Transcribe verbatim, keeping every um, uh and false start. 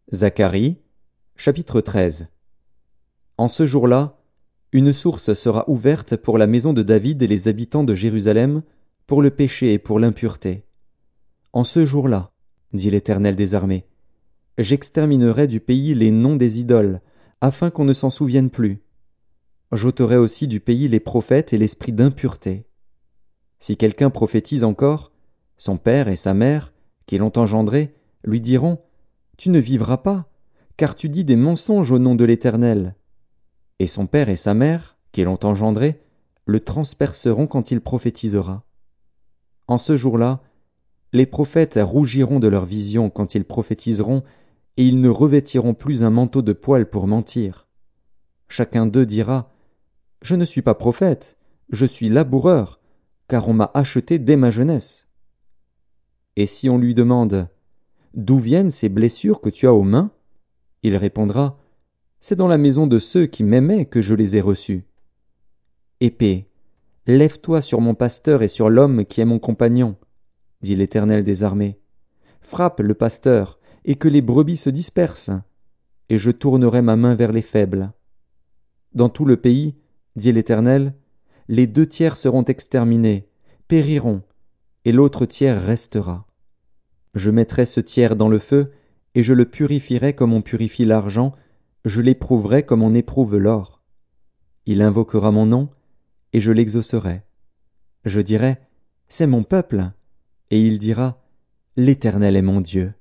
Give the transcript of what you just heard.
Zacharie, chapitre treize. En ce jour-là, une source sera ouverte pour la maison de David et les habitants de Jérusalem, pour le péché et pour l'impureté. En ce jour-là, dit l'Éternel des armées, j'exterminerai du pays les noms des idoles, afin qu'on ne s'en souvienne plus. J'ôterai aussi du pays les prophètes et l'esprit d'impureté. Si quelqu'un prophétise encore, son père et sa mère, qui l'ont engendré, lui diront « Tu ne vivras pas, car tu dis des mensonges au nom de l'Éternel. » Et son père et sa mère, qui l'ont engendré, le transperceront quand il prophétisera. En ce jour-là, les prophètes rougiront de leur vision quand ils prophétiseront, et ils ne revêtiront plus un manteau de poil pour mentir. Chacun d'eux dira « Je ne suis pas prophète, je suis laboureur, car on m'a acheté dès ma jeunesse. » Et si on lui demande « D'où viennent ces blessures que tu as aux mains ?» il répondra « C'est dans la maison de ceux qui m'aimaient que je les ai reçues. » Épée, lève-toi sur mon pasteur et sur l'homme qui est mon compagnon, dit l'Éternel des armées. Frappe le pasteur, et que les brebis se dispersent, et je tournerai ma main vers les faibles. Dans tout le pays, dit l'Éternel, les deux tiers seront exterminés, périront, et l'autre tiers restera. Je mettrai ce tiers dans le feu, et je le purifierai comme on purifie l'argent, je l'éprouverai comme on éprouve l'or. Il invoquera mon nom, et je l'exaucerai. Je dirai, c'est mon peuple, et il dira, l'Éternel est mon Dieu.